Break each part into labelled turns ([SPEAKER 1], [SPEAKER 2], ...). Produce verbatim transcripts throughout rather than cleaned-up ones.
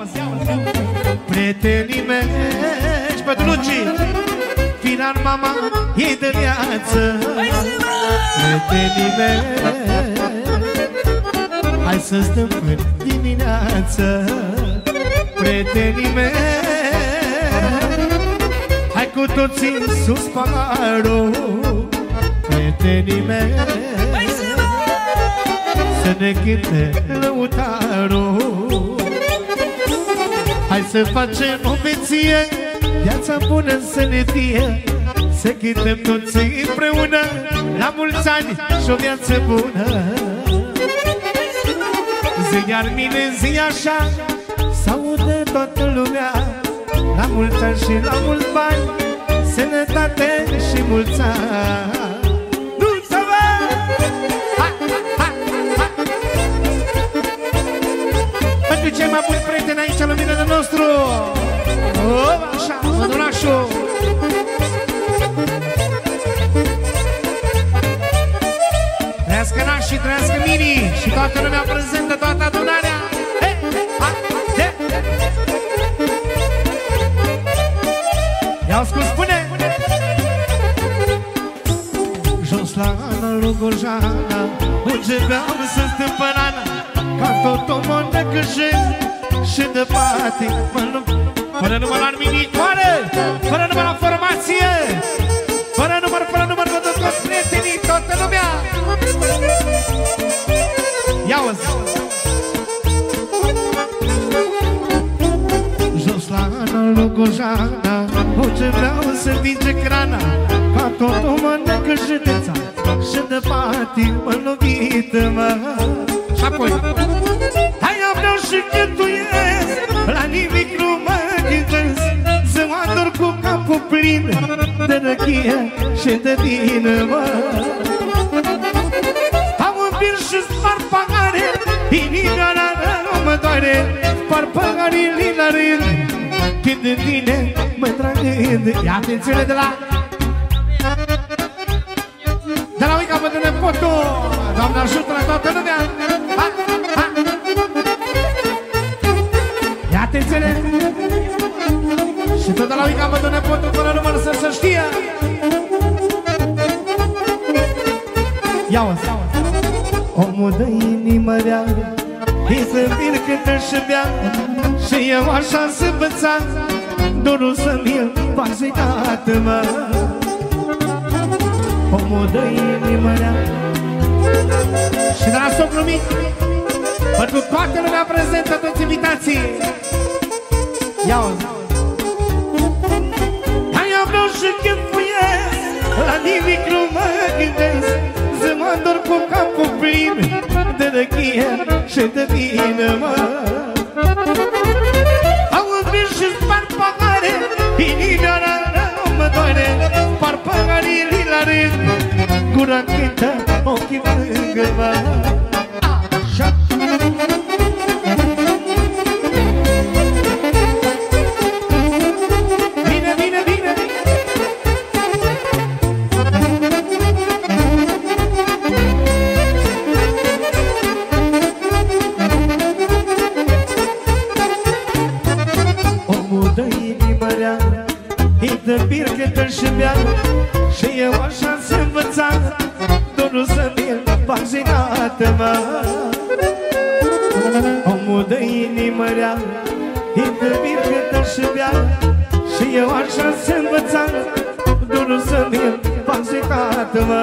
[SPEAKER 1] Prietenii mei și pentru Luci, firar mama ei de viață. Prietenii mei, hai să stăm până dimineață. Prietenii mei, hai cu toții sus paharul. Prietenii mei, să ne cânte lăutarul. Hai să facem o beție, viața bună să ne fie. Să cântăm toți împreună, la mulți ani și o viață bună. Zi iar mine, zi așa, s-aude toată lumea. La mulți ani și la mulți bani, sănătate și mulți ani. Cei mai buni prieteni aici la mine de nostru. O, așa, mădunașul. Trăiască nașii, trăiască mini și toată lumea prezentă, toată adunarea. He, ha, he. Ia-o cum spune. Jos la Ana, lui Gorjana, începeam să stâmpărana. Ca tot o montă câștig și de pati. Fără număr la minicoare, fără număr la formație, fără număr, fără număr cu toți prietenii, toată lumea. Ia-o-ți! Jos la Ana, lui Gorjana, orice vreau să vinge crana. Ca tot o montă câștița și de pati mă lovită, mă. Și apoi hai vreau și cântuiesc, la nimic nu mă ghicesc. Să mă ador cu capul plin de răchie și de vină, mă. Am un vir și spar pahare, inima nu mă doare. Spar paharii la rând, când în tine mă trag gând. Ia atențiune de la de la uica bădă nepotul. Doamne ajută la toată lumea. Ha, ha. Ia atențiune. Și tot de la uica bădă nepotul, fără număr să se știe. Ia-o-ți. Omul de inimă rea, îi zâmbir când își bea. Și eu așa să învăța, dorul să mi-l fac zicată, mă. Omul de inimă rea. Și de la socru mic, pentru toată lumea prezentă, toți invitații. Ia-o-zi. Hai eu vreau și chempuiesc, la nimic nu mă gândesc. Să mă ador cu capul plin de răchie și de vină, mă. Am un vir și spar pahare, inima nu mă doare. Spar paharii la rând, gura cântă, ochii mângă, mă. Așa. Bine, bine, bine. Omul de inimă rea, îi dă bir când își bea. Și eu așa să învăța, dorul să mi-l fac zicată, mă. Omul de inimă rea, îi dă bir când își bea. Și eu așa să învăța, dorul să mi-l fac zicată, mă.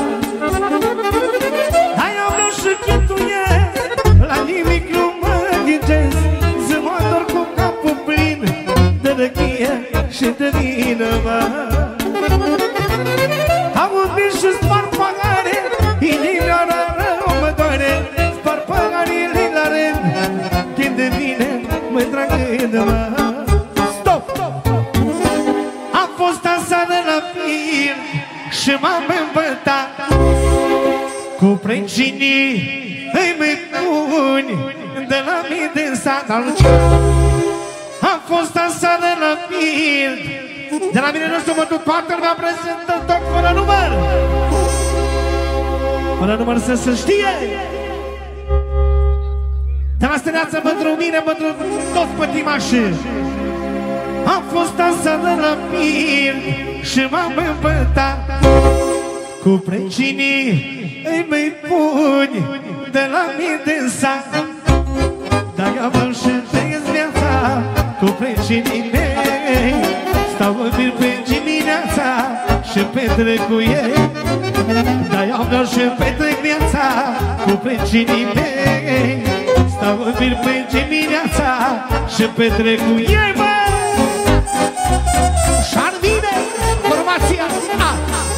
[SPEAKER 1] Hai eu vreau și chintuiesc, la nimic nu mă ghicesc. Să mă ador cu capul plin de răchie și de vină, mă. Am un vir și spar pahare, inima rău mă doare. Spar paharii la rând, când de vine mă trag gând, mă. Stop! Am fost aseară la fir și m-am îmbătat cu prăcinii îi măi buni de la mine din sat. Am fost aseară la fir, de la mine nostru mă duc toată lumea prezentă, tot fără număr. Fără număr să se știe. De Dar la stâneață pentru mine, pentru toți pătimașii. Am fost asată la pir și m-am împătat cu precinii îi mei puni de la mine din sat. Dar eu mă și trăiesc viața cu precinii mei. Stau în bir pe dimineața și petrec cu ei. Dar eu mă și petrec viața cu precinii mei. Stau în bir pe dimineața și petrec cu ei, mă! Și-ar vine formația A.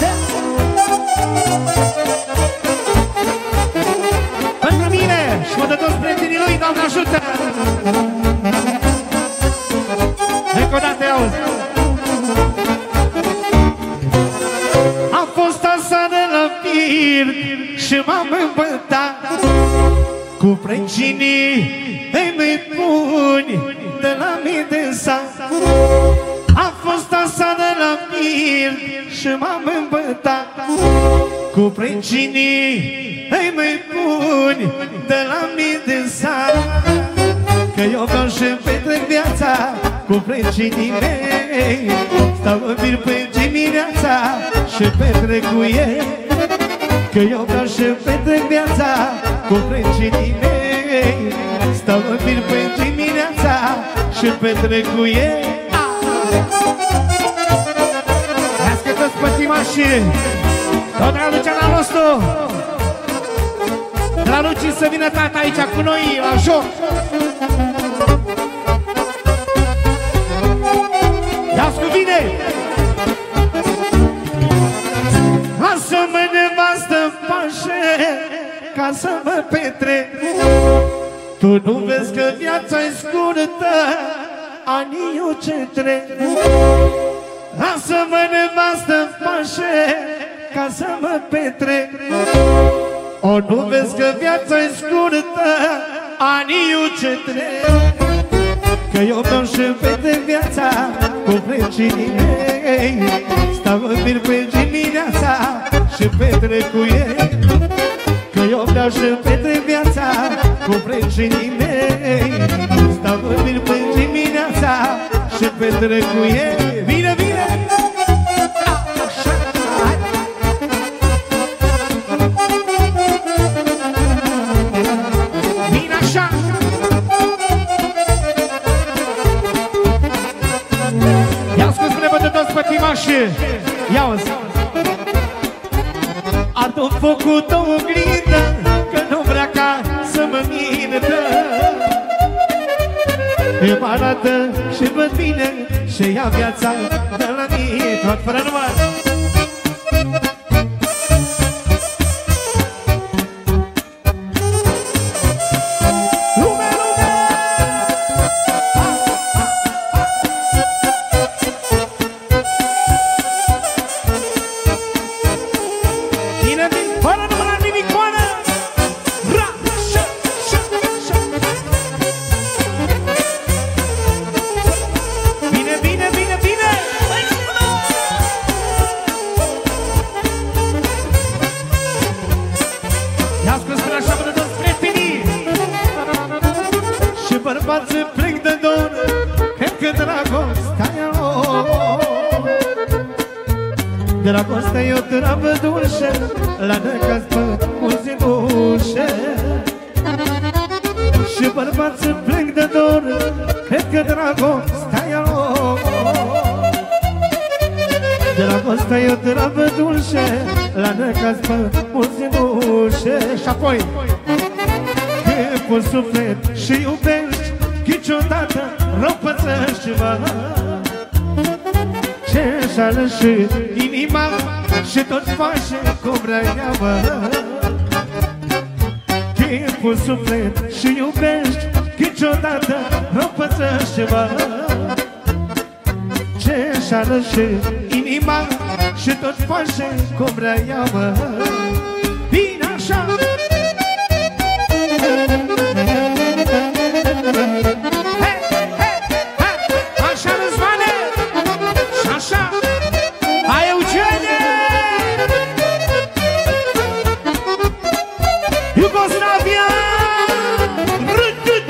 [SPEAKER 1] Pentru mine și mă dă toți prietenii lui, Doamne ajută! Încă o dată auzi! Am fost aseară la pir și m-am îmbătat cu precinii îi mei puni de la mine din sat. Am fost aseară la pir și m-am îmbătat cu precinii îi mei puni de la mine din sat. Că eu vreau și-mi petrec viața cu precinii mei. Stau în bir pe dimineața și petrec cu ei. Că eu vreau și-mi petrec viața cu precinii mei. Stau în bir pe dimineața și petrec cu ei. Las-că toți pătimașii tot la Luciana nostru. De la Luci să vină tata aici cu noi la joc. Ia-ți cu vine! Lasă-mă nevastă pașe ca să mă petrec. Tu nu vezi că viața-i scurtă, anii eu ce trec. Lasă-mă nevastă pașe ca să mă petrec. O, nu vezi că viața-i scurtă, anii eu ce trec. Că eu vreau și-mi petrec viața cu precinii mei. Stau în bir pe dimineața și petrec cu ei. Că eu vreau și-mi petrec viața cu precinii mei. Stau în bir pe dimineața și petrec cu ei. Vine, vine! Vine așa! Ia-ți cum spune pentru toți pătimașii. Ia-ți! Adu focul tău oglindă, că nu vrea ca să mă mintă. Îmi arată și văd bine și ia viața de la mine. Tot fără număr. Dragostea e o treabă dulce, la necaz pe mulți bușe. Și bărbați se plâng de dor, cred că dragostea e lor. Dragostea e o treabă dulce, la necaz pe mulți bușe. Și apoi că cu suflet și iubești, niciodată rău pățești-mă. Ce-și alăși inima și tot face cum vrea ea, mă. Timpul suflet și iubești, niciodată nu pățește-mă. Ce-și alăși inima și tot face cum vrea ea, mă. Bine așa! Iugoslavia!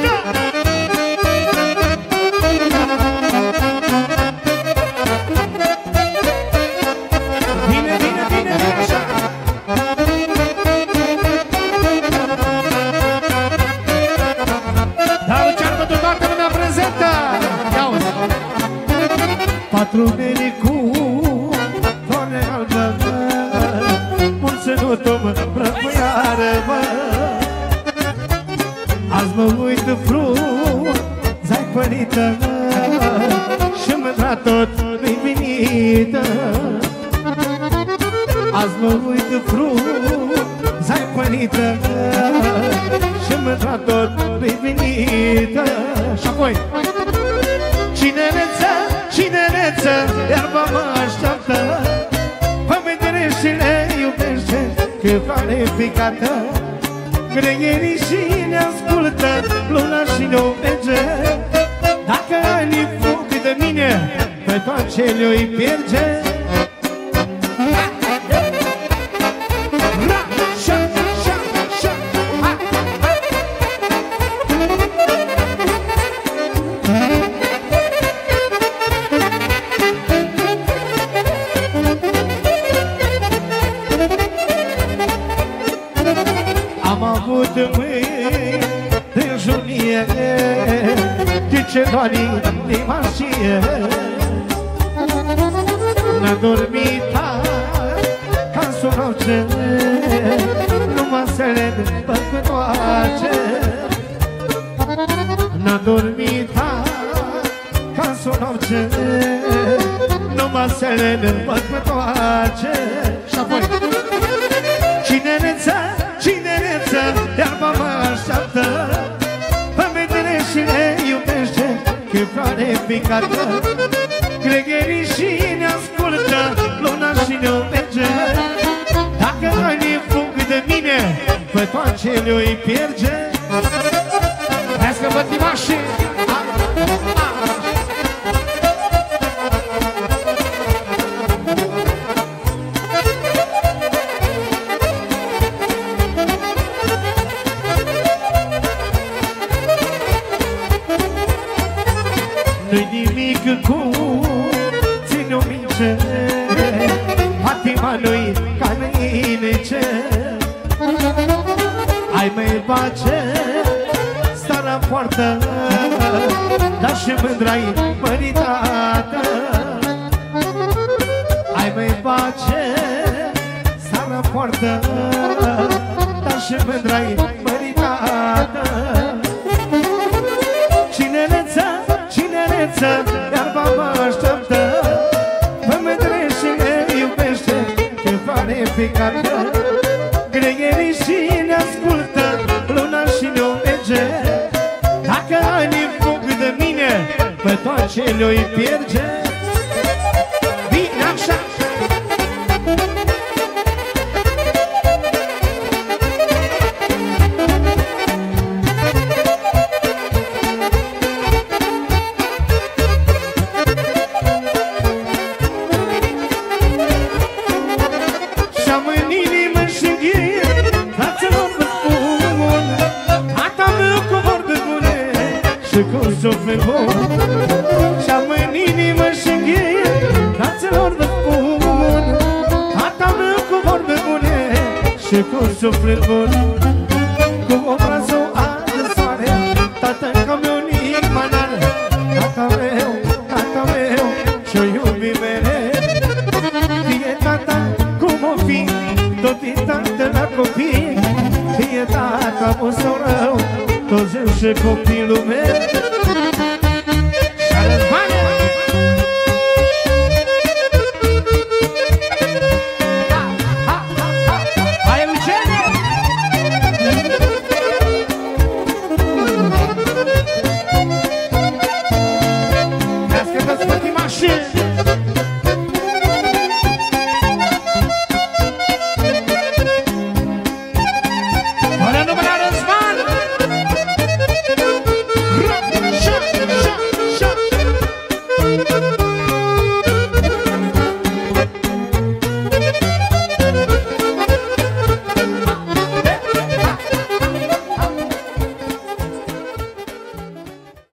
[SPEAKER 1] patru neri cu floare albă, mulținut-o mă, răpăiară, mă. Azi mă uit frunza-i părită, și mândra tot nu-i venită. Azi mă uit frunza-i părită, și mândra tot nu-i venită. Și apoi cinereță, cinereță, iarba mă așteaptă, pe vedere și le iubește, că floare picată. Gregherii și ne ascultă, luna și ne merge. Dacă ani fug de mine, pe toate le-o-i pierde. Am avut mâini de junie, de ce doar inima știe. N-a dormit ca-n sunauce, numai să le împăcătoace. N-a dormit ca-n sunauce, numai să le împăcătoace. Și apoi cinereță, cinereță, iarba mă așteaptă, pe vedere și le iubește, că floare picată. Gregherii și ne ascultă, luna și ne merge. Dacă ani fug de mine, pe toate le-o-i pierde. Vrească bătimașii! Nu-i nimic cu ține-o mince, patima nu-i ca mâinice. Ai mai face starea poartă, dar și mândra-i măritată. Ai mai face starea poartă, dar și mândra-i măritată. Cinereță, cinereță, iarba mă așteaptă, pe mândre și le iubește, că floare picată. Gregherii și ne ascultă, luna și ne merge. Dacă ani fug de mine, pe toate le-o-i pierde. Bine așa! Și-am în inimă și-n ghid, fraților vă spun, tata meu cu vorbe bune și cu suflet bun. Și-am în inimă și-n ghid, fraților vă spun, tata meu cu vorbe bune și cu suflet bun. Cu obrazul ard de soare, tata-nca meu inima n-are. Tata meu, tata meu, și-o iubi mereu. Fie tata cum o fi, tot e tată la copii. Fie tata bun sau rău, toți și copilul meu.